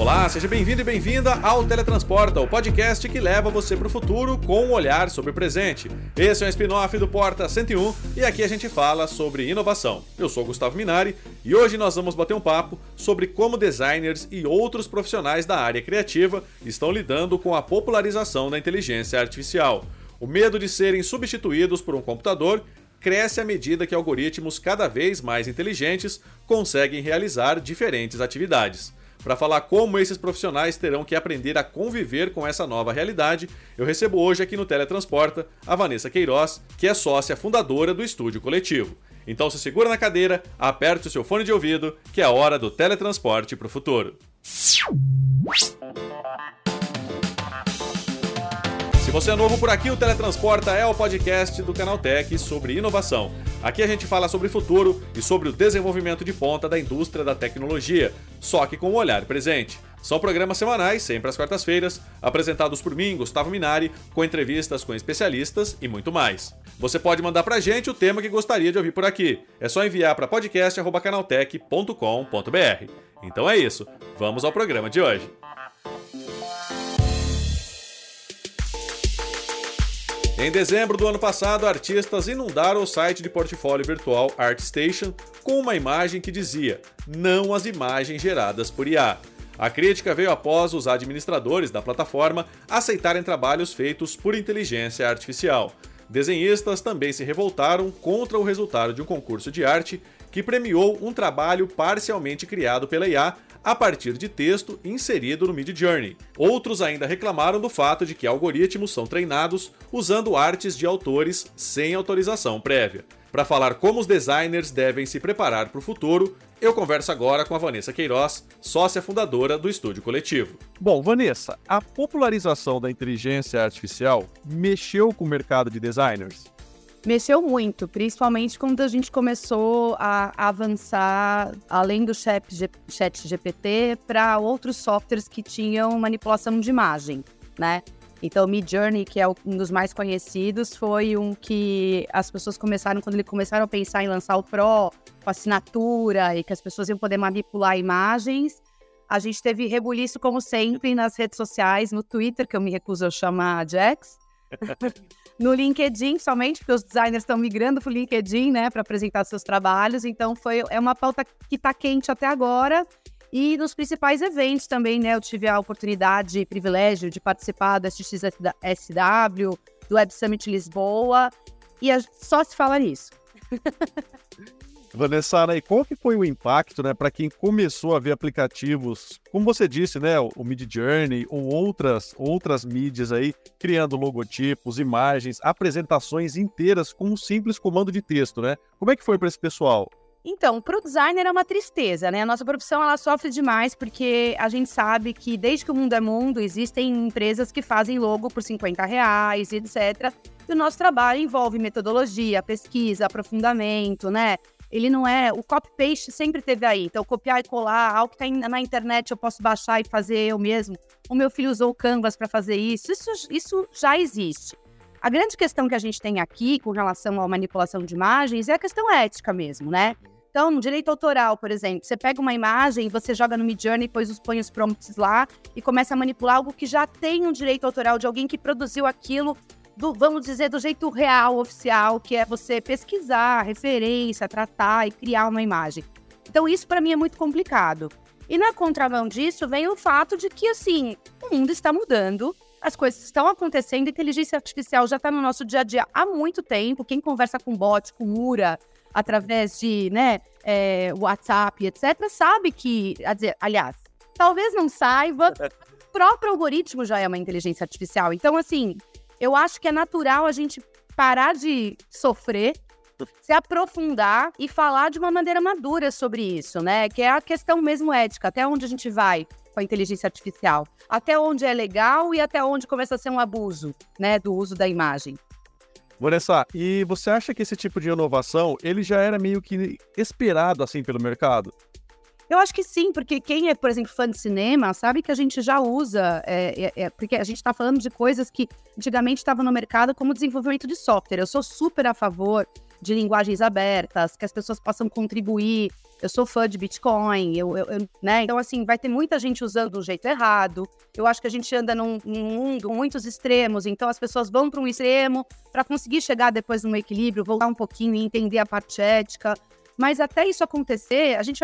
Olá, seja bem-vindo e bem-vinda ao Teletransporta, o podcast que leva você para o futuro com um olhar sobre o presente. Esse é um spin-off do Porta 101 e aqui a gente fala sobre inovação. Eu sou Gustavo Minari e hoje nós vamos bater um papo sobre como designers e outros profissionais da área criativa estão lidando com a popularização da inteligência artificial. O medo de serem substituídos por um computador cresce à medida que algoritmos cada vez mais inteligentes conseguem realizar diferentes atividades. Para falar como esses profissionais terão que aprender a conviver com essa nova realidade, eu recebo hoje aqui no Teletransporta a Vanessa Queiroz, que é sócia fundadora do Estúdio Coletivo. Então se segura na cadeira, aperte o seu fone de ouvido, que é a hora do teletransporte para o futuro. Se você é novo por aqui, o Teletransporta é o podcast do Canaltech sobre inovação. Aqui a gente fala sobre futuro e sobre o desenvolvimento de ponta da indústria da tecnologia, só que com um olhar presente. São programas semanais, sempre às quartas-feiras, apresentados por mim, Gustavo Minari, com entrevistas com especialistas e muito mais. Você pode mandar pra gente o tema que gostaria de ouvir por aqui. É só enviar para podcast@canaltech.com.br. Então é isso, vamos ao programa de hoje. Em dezembro do ano passado, artistas inundaram o site de portfólio virtual ArtStation com uma imagem que dizia "Não às imagens geradas por IA". A crítica veio após os administradores da plataforma aceitarem trabalhos feitos por inteligência artificial. Desenhistas também se revoltaram contra o resultado de um concurso de arte que premiou um trabalho parcialmente criado pela IA a partir de texto inserido no Midjourney. Outros ainda reclamaram do fato de que algoritmos são treinados usando artes de autores sem autorização prévia. Para falar como os designers devem se preparar para o futuro, eu converso agora com a Vanessa Queiroz, sócia fundadora do Estúdio Coletivo. Bom, Vanessa, a popularização da inteligência artificial mexeu com o mercado de designers? Mexeu muito, principalmente quando a gente começou a avançar além do chat GPT para outros softwares que tinham manipulação de imagem, né? Então, o Midjourney, que é um dos mais conhecidos, foi um que as pessoas começaram, quando eles começaram a pensar em lançar o Pro, com assinatura, e que as pessoas iam poder manipular imagens. A gente teve rebuliço, como sempre, nas redes sociais, no Twitter, que eu me recuso a chamar Jax. No LinkedIn, somente, porque os designers estão migrando para o LinkedIn, né, para apresentar seus trabalhos. Então, é uma pauta que está quente até agora. E nos principais eventos também, né, eu tive a oportunidade e privilégio de participar do SXSW, do Web Summit Lisboa, e só se fala nisso. Vanessa, e qual que foi o impacto, né, para quem começou a ver aplicativos, como você disse, né, o Midjourney ou outras mídias aí, criando logotipos, imagens, apresentações inteiras com um simples comando de texto, né? Como é que foi para esse pessoal? Então, para o designer é uma tristeza, né? A nossa profissão, ela sofre demais porque a gente sabe que desde que o mundo é mundo, existem empresas que fazem logo por R$50, etc. E o nosso trabalho envolve metodologia, pesquisa, aprofundamento, né? Ele não é... O copy-paste sempre teve aí. Então, copiar e colar, algo que está na internet eu posso baixar e fazer eu mesmo. O meu filho usou o Canvas para fazer isso. Isso já existe. A grande questão que a gente tem aqui com relação à manipulação de imagens é a questão ética mesmo, né? Então, no direito autoral, por exemplo, você pega uma imagem, você joga no Midjourney, põe os prompts lá e começa a manipular algo que já tem um direito autoral de alguém que produziu aquilo, vamos dizer, do jeito real, oficial, que é você pesquisar, referência, tratar e criar uma imagem. Então, isso para mim é muito complicado. E na contramão disso vem o fato de que, assim, o mundo está mudando, as coisas estão acontecendo, a inteligência artificial já está no nosso dia a dia há muito tempo. Quem conversa com bot, com URA, através de, né, WhatsApp, etc., sabe que, aliás, talvez não saiba, o próprio algoritmo já é uma inteligência artificial. Então, assim, eu acho que é natural a gente parar de sofrer, se aprofundar e falar de uma maneira madura sobre isso, né? Que é a questão mesmo ética, até onde a gente vai com a inteligência artificial, até onde é legal e até onde começa a ser um abuso, né, do uso da imagem. Vanessa, e você acha que esse tipo de inovação, ele já era meio que esperado assim pelo mercado? Eu acho que sim, porque quem é, por exemplo, fã de cinema, sabe que a gente já usa, porque a gente está falando de coisas que antigamente estavam no mercado como desenvolvimento de software. Eu sou super a favor de linguagens abertas, que as pessoas possam contribuir. Eu sou fã de Bitcoin, né? Então, assim, vai ter muita gente usando do jeito errado. Eu acho que a gente anda num mundo com muitos extremos, então as pessoas vão para um extremo para conseguir chegar depois num equilíbrio, voltar um pouquinho e entender a parte ética. Mas até isso acontecer, a gente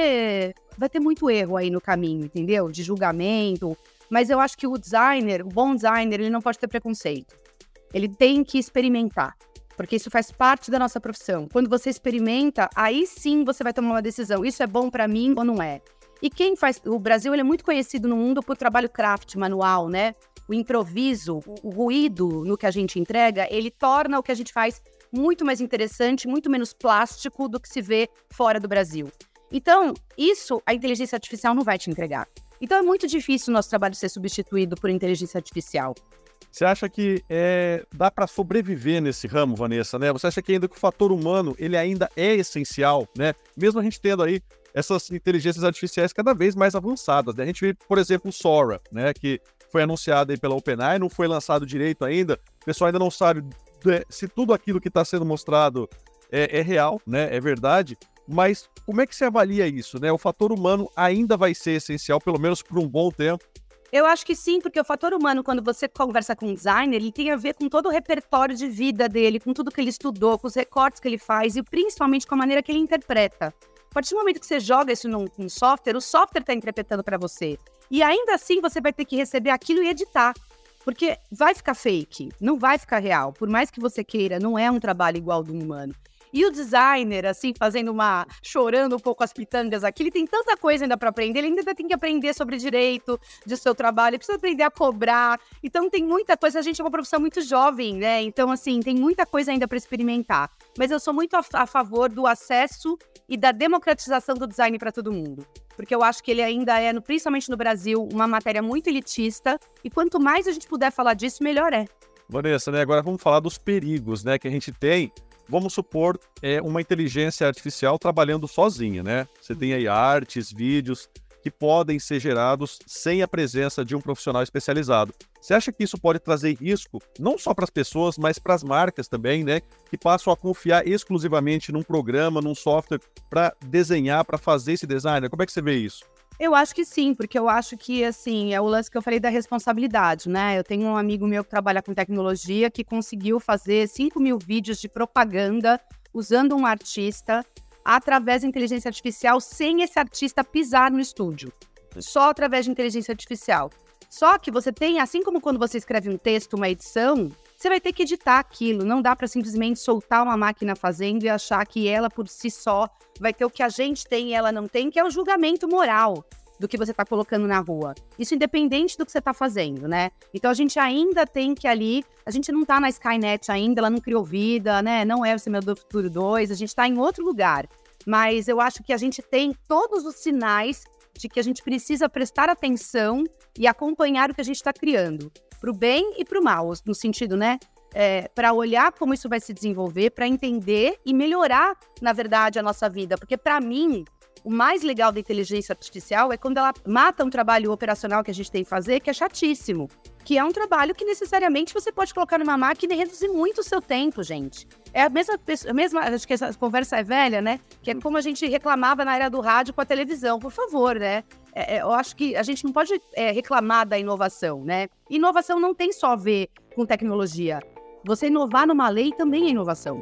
vai ter muito erro aí no caminho, entendeu? De julgamento. Mas eu acho que o bom designer, ele não pode ter preconceito. Ele tem que experimentar, porque isso faz parte da nossa profissão. Quando você experimenta, aí sim você vai tomar uma decisão. Isso é bom para mim ou não é? E o Brasil, ele é muito conhecido no mundo por trabalho craft, manual, né? O improviso, o ruído no que a gente entrega, ele torna o que a gente faz muito mais interessante, muito menos plástico do que se vê fora do Brasil. Então, isso a inteligência artificial não vai te entregar. Então, é muito difícil o nosso trabalho ser substituído por inteligência artificial. Você acha que dá para sobreviver nesse ramo, Vanessa, né? Você acha que ainda que o fator humano, ele ainda é essencial, né? Mesmo a gente tendo aí essas inteligências artificiais cada vez mais avançadas, né? A gente vê, por exemplo, o Sora, né? Que foi anunciado aí pela OpenAI, não foi lançado direito ainda. O pessoal ainda não sabe se tudo aquilo que está sendo mostrado é real, né? É verdade. Mas como é que você avalia isso, né? O fator humano ainda vai ser essencial, pelo menos por um bom tempo. Eu acho que sim, porque o fator humano, quando você conversa com um designer, ele tem a ver com todo o repertório de vida dele, com tudo que ele estudou, com os recortes que ele faz e principalmente com a maneira que ele interpreta. A partir do momento que você joga isso num software, o software está interpretando para você. E ainda assim você vai ter que receber aquilo e editar, porque vai ficar fake, não vai ficar real. Por mais que você queira, não é um trabalho igual do humano. E o designer, assim, chorando um pouco as pitangas aqui, ele tem tanta coisa ainda para aprender, ele ainda tem que aprender sobre direito do seu trabalho, ele precisa aprender a cobrar. Então tem muita coisa, a gente é uma profissão muito jovem, né? Então, assim, tem muita coisa ainda para experimentar. Mas eu sou muito a favor do acesso e da democratização do design para todo mundo. Porque eu acho que ele ainda é, principalmente no Brasil, uma matéria muito elitista. E quanto mais a gente puder falar disso, melhor é. Vanessa, né? Agora vamos falar dos perigos, né? Que a gente tem. Vamos supor uma inteligência artificial trabalhando sozinha, né? Você tem aí artes, vídeos que podem ser gerados sem a presença de um profissional especializado. Você acha que isso pode trazer risco, não só para as pessoas, mas para as marcas também, né? Que passam a confiar exclusivamente num programa, num software para desenhar, para fazer esse design? Como é que você vê isso? Eu acho que sim, porque eu acho que, assim, é o lance que eu falei da responsabilidade, né? Eu tenho um amigo meu que trabalha com tecnologia que conseguiu fazer 5 mil vídeos de propaganda usando um artista através da inteligência artificial sem esse artista pisar no estúdio. Só através de inteligência artificial. Só que você tem, assim como quando você escreve um texto, uma edição, você vai ter que editar aquilo. Não dá para simplesmente soltar uma máquina fazendo e achar que ela por si só vai ter o que a gente tem e ela não tem, que é o julgamento moral do que você está colocando na rua. Isso independente do que você está fazendo, né? Então a gente ainda tem que ali, a gente não está na Skynet ainda, ela não criou vida, né? Não é o Semeador do Futuro 2, a gente está em outro lugar. Mas eu acho que a gente tem todos os sinais de que a gente precisa prestar atenção e acompanhar o que a gente está criando, para o bem e para o mal, no sentido, né? Para olhar como isso vai se desenvolver, para entender e melhorar, na verdade, a nossa vida. Porque, para mim, o mais legal da inteligência artificial é quando ela mata um trabalho operacional que a gente tem que fazer, que é chatíssimo. Que é um trabalho que necessariamente você pode colocar numa máquina e reduzir muito o seu tempo, gente. É a mesma, acho que essa conversa é velha, né? Que é como a gente reclamava na era do rádio com a televisão, por favor, né? Eu acho que a gente não pode reclamar da inovação, né? Inovação não tem só a ver com tecnologia. Você inovar numa lei também é inovação.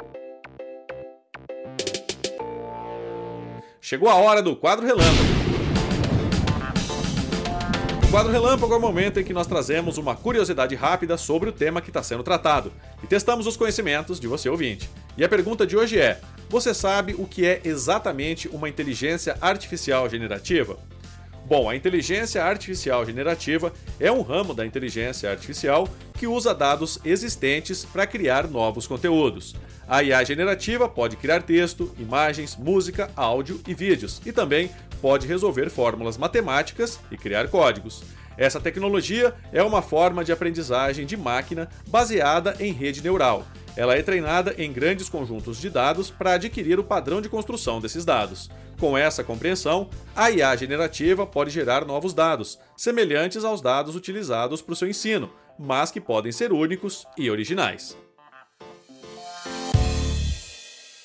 Chegou a hora do Quadro Relâmpago. O Quadro Relâmpago é o momento em que nós trazemos uma curiosidade rápida sobre o tema que está sendo tratado e testamos os conhecimentos de você ouvinte. E a pergunta de hoje é: você sabe o que é exatamente uma inteligência artificial generativa? Bom, a inteligência artificial generativa é um ramo da inteligência artificial que usa dados existentes para criar novos conteúdos. A IA generativa pode criar texto, imagens, música, áudio e vídeos, e também pode resolver fórmulas matemáticas e criar códigos. Essa tecnologia é uma forma de aprendizagem de máquina baseada em rede neural. Ela é treinada em grandes conjuntos de dados para adquirir o padrão de construção desses dados. Com essa compreensão, a IA generativa pode gerar novos dados, semelhantes aos dados utilizados para o seu ensino, mas que podem ser únicos e originais.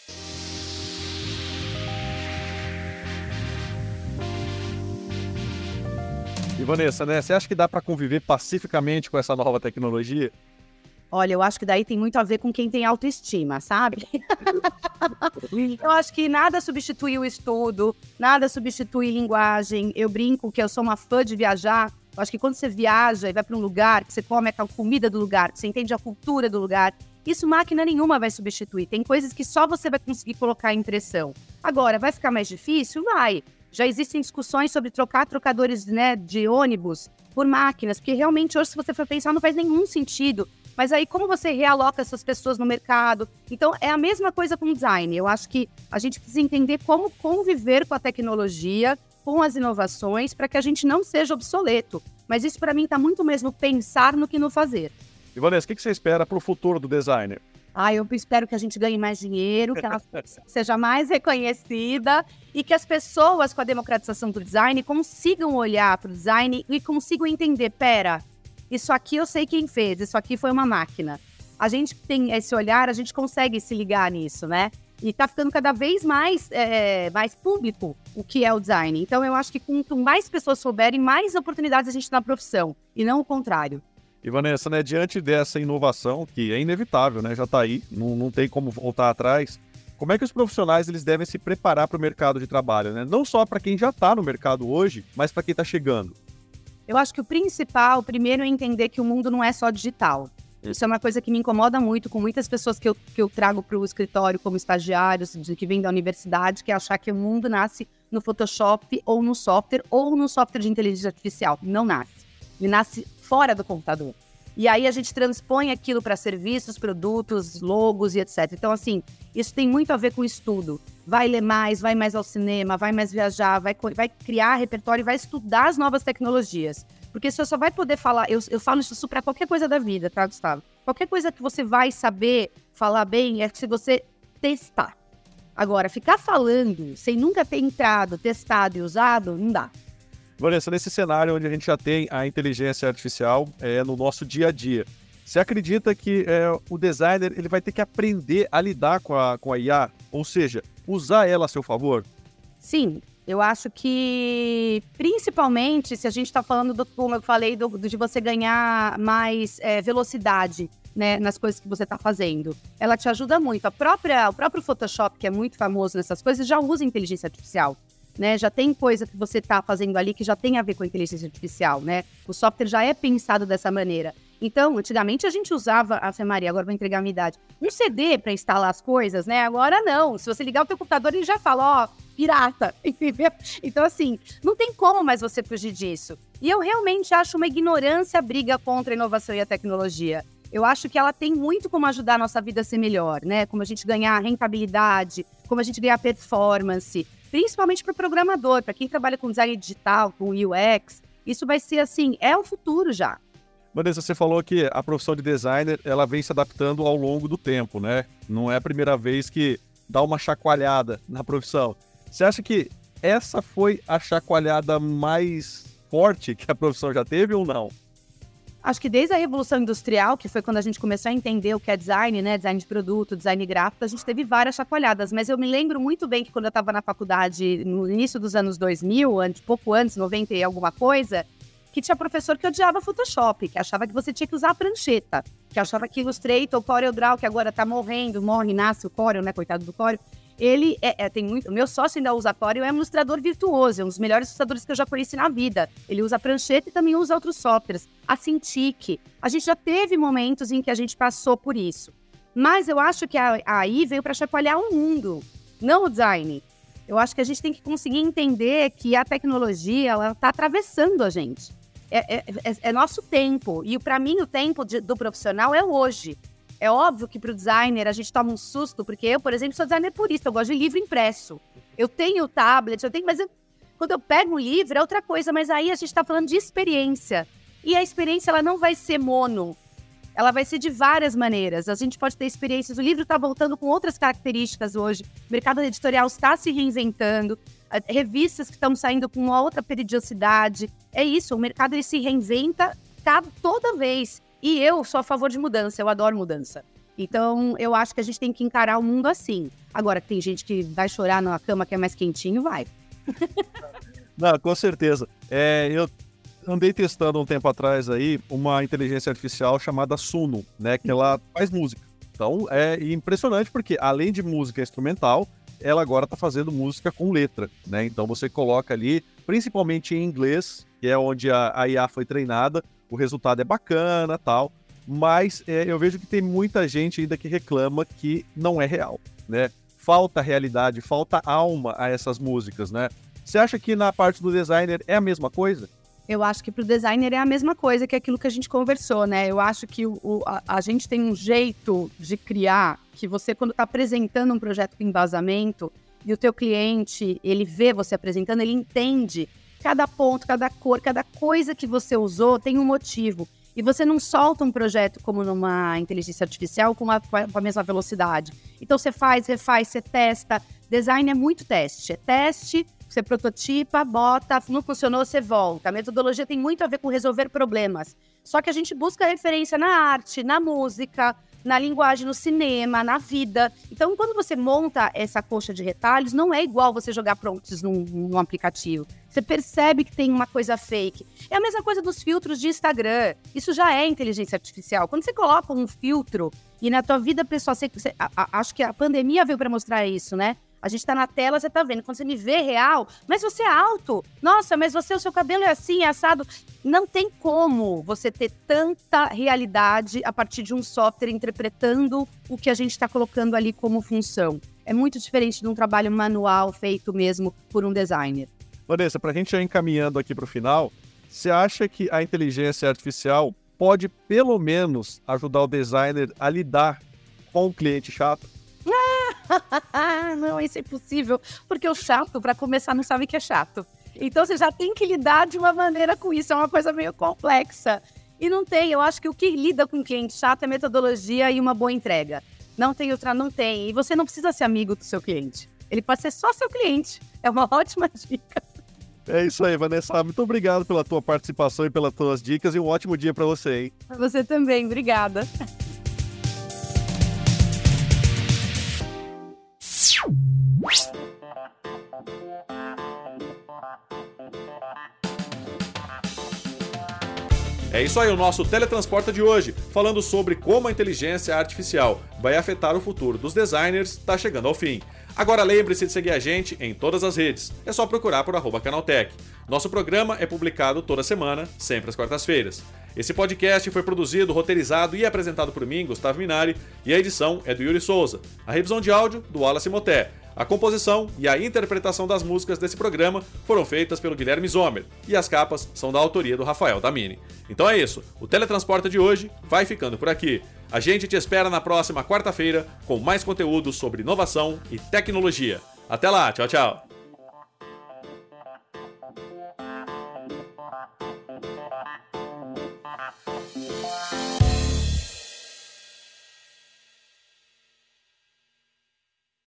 E Vanessa, né, você acha que dá para conviver pacificamente com essa nova tecnologia? Olha, eu acho que daí tem muito a ver com quem tem autoestima, sabe? Eu acho que nada substitui o estudo, nada substitui linguagem. Eu brinco que eu sou uma fã de viajar. Eu acho que quando você viaja e vai para um lugar, que você come a comida do lugar, que você entende a cultura do lugar, isso máquina nenhuma vai substituir. Tem coisas que só você vai conseguir colocar em impressão. Agora, vai ficar mais difícil? Vai. Já existem discussões sobre trocar trocadores, né, de ônibus por máquinas, porque realmente hoje, se você for pensar, não faz nenhum sentido. Mas aí, como você realoca essas pessoas no mercado? Então, é a mesma coisa com o design. Eu acho que a gente precisa entender como conviver com a tecnologia, com as inovações, para que a gente não seja obsoleto. Mas isso, para mim, está muito mesmo pensar no que no fazer. E Vanessa, o que você espera para o futuro do designer? Eu espero que a gente ganhe mais dinheiro, que ela seja mais reconhecida e que as pessoas, com a democratização do design, consigam olhar para o design e consigam entender, isso aqui eu sei quem fez, isso aqui foi uma máquina. A gente tem esse olhar, a gente consegue se ligar nisso, né? E tá ficando cada vez mais público o que é o design. Então eu acho que quanto mais pessoas souberem, mais oportunidades a gente tem na profissão, e não o contrário. E Vanessa, né, diante dessa inovação, que é inevitável, né, já está aí, não tem como voltar atrás, como é que os profissionais eles devem se preparar para o mercado de trabalho, né? Não só para quem já está no mercado hoje, mas para quem está chegando. Eu acho que o principal, primeiro, é entender que o mundo não é só digital. Isso é uma coisa que me incomoda muito com muitas pessoas que eu trago para o escritório como estagiários, que vêm da universidade, que é achar que o mundo nasce no Photoshop ou no software de inteligência artificial. Não nasce. Ele nasce fora do computador. E aí a gente transpõe aquilo para serviços, produtos, logos e etc. Então, assim, isso tem muito a ver com estudo. Vai ler mais, vai mais ao cinema, vai mais viajar, vai criar repertório e vai estudar as novas tecnologias. Porque você só vai poder falar, eu falo isso para qualquer coisa da vida, tá, Gustavo? Qualquer coisa que você vai saber falar bem é se você testar. Agora, ficar falando sem nunca ter entrado, testado e usado, não dá. Vanessa, nesse cenário onde a gente já tem a inteligência artificial no nosso dia a dia, você acredita que o designer ele vai ter que aprender a lidar com a IA? Ou seja, usar ela a seu favor? Sim, eu acho que, principalmente, se a gente está falando, como eu falei, de você ganhar mais velocidade, né, nas coisas que você está fazendo. Ela te ajuda muito. O próprio Photoshop, que é muito famoso nessas coisas, já usa inteligência artificial. Né, já tem coisa que você está fazendo ali que já tem a ver com a inteligência artificial, né? O software já é pensado dessa maneira. Então, antigamente a gente usava, Maria, agora vou entregar a minha idade, um CD para instalar as coisas, né? Agora não. Se você ligar o teu computador, ele já fala, pirata, entendeu? Então, assim, não tem como mais você fugir disso. E eu realmente acho uma ignorância a briga contra a inovação e a tecnologia. Eu acho que ela tem muito como ajudar a nossa vida a ser melhor, né? Como a gente ganhar rentabilidade, como a gente ganhar performance, principalmente para o programador, para quem trabalha com design digital, com UX, isso vai ser assim, é o futuro já. Vanessa, você falou que a profissão de designer, ela vem se adaptando ao longo do tempo, né? Não é a primeira vez que dá uma chacoalhada na profissão. Você acha que essa foi a chacoalhada mais forte que a profissão já teve ou não? Acho que desde a Revolução Industrial, que foi quando a gente começou a entender o que é design, né? Design de produto, design gráfico, a gente teve várias chacoalhadas. Mas eu me lembro muito bem que quando eu estava na faculdade, no início dos anos 2000, pouco antes, 90 e alguma coisa, que tinha professor que odiava Photoshop, que achava que você tinha que usar a prancheta, que achava que Illustrator, o CorelDRAW, que agora tá morrendo, nasce o Corel, né? Coitado do Corel. Ele tem muito. O meu sócio ainda usa Corel, é um ilustrador virtuoso, é um dos melhores ilustradores que eu já conheci na vida. Ele usa prancheta e também usa outros softwares. A Cintiq. A gente já teve momentos em que a gente passou por isso. Mas eu acho que a AI veio para chacoalhar o mundo, não o design. Eu acho que a gente tem que conseguir entender que a tecnologia, ela está atravessando a gente. É nosso tempo. E para mim, o tempo do profissional é hoje. É óbvio que para o designer a gente toma um susto, porque eu, por exemplo, sou designer purista, eu gosto de livro impresso. Eu tenho tablet, quando eu pego um livro é outra coisa, mas aí a gente está falando de experiência. E a experiência ela não vai ser mono, ela vai ser de várias maneiras. A gente pode ter experiências, o livro está voltando com outras características hoje, o mercado editorial está se reinventando, revistas que estão saindo com uma outra periodicidade. É isso, o mercado ele se reinventa toda vez. E eu sou a favor de mudança, eu adoro mudança. Então, eu acho que a gente tem que encarar o mundo assim. Agora, tem gente que vai chorar na cama que é mais quentinho, vai. Não, com certeza. Eu andei testando um tempo atrás aí uma inteligência artificial chamada Suno, né? Que ela faz música. Então é impressionante porque, além de música instrumental, ela agora está fazendo música com letra, né? Então você coloca ali, principalmente em inglês, que é onde a IA foi treinada, o resultado é bacana e tal, mas eu vejo que tem muita gente ainda que reclama que não é real, né? Falta realidade, falta alma a essas músicas, né? Você acha que na parte do designer é a mesma coisa? Eu acho que para o designer é a mesma coisa que aquilo que a gente conversou, né? Eu acho que a gente tem um jeito de criar que você, quando está apresentando um projeto com embasamento e o teu cliente, ele vê você apresentando, ele entende cada ponto, cada cor, cada coisa que você usou tem um motivo. E você não solta um projeto como numa inteligência artificial com a mesma velocidade. Então você faz, refaz, você testa. Design é muito teste. É teste, você prototipa, bota, não funcionou, você volta. A metodologia tem muito a ver com resolver problemas. Só que a gente busca referência na arte, na música, na linguagem, no cinema, na vida. Então, quando você monta essa coxa de retalhos, não é igual você jogar prompts num aplicativo. Você percebe que tem uma coisa fake. É a mesma coisa dos filtros de Instagram. Isso já é inteligência artificial. Quando você coloca um filtro e na tua vida pessoal, acho que a pandemia veio para mostrar isso, né? A gente tá na tela, você tá vendo. Quando você me vê real, mas você é alto. Nossa, mas o seu cabelo é assim, é assado. Não tem como você ter tanta realidade a partir de um software interpretando o que a gente está colocando ali como função. É muito diferente de um trabalho manual feito mesmo por um designer. Vanessa, para a gente ir encaminhando aqui para o final, você acha que a inteligência artificial pode, pelo menos, ajudar o designer a lidar com o cliente chato? Não, isso é impossível, porque o chato, para começar, não sabe que é chato. Então você já tem que lidar de uma maneira com isso, é uma coisa meio complexa. E não tem, eu acho que o que lida com o cliente chato é metodologia e uma boa entrega. Não tem outra, não tem. E você não precisa ser amigo do seu cliente. Ele pode ser só seu cliente. É uma ótima dica. É isso aí, Vanessa. Muito obrigado pela tua participação e pelas tuas dicas e um ótimo dia para você, hein? Para você também, obrigada. É isso aí, o nosso Teletransporta de hoje, falando sobre como a inteligência artificial vai afetar o futuro dos designers, está chegando ao fim. Agora lembre-se de seguir a gente em todas as redes, é só procurar por @Canaltech. Nosso programa é publicado toda semana, sempre às quartas-feiras. Esse podcast foi produzido, roteirizado e apresentado por mim, Gustavo Minari, e a edição é do Yuri Souza. A revisão de áudio, do Wallace Moté. A composição e a interpretação das músicas desse programa foram feitas pelo Guilherme Zomer, e as capas são da autoria do Rafael Tamini. Então é isso, o Teletransporta de hoje vai ficando por aqui. A gente te espera na próxima quarta-feira com mais conteúdo sobre inovação e tecnologia. Até lá, tchau, tchau!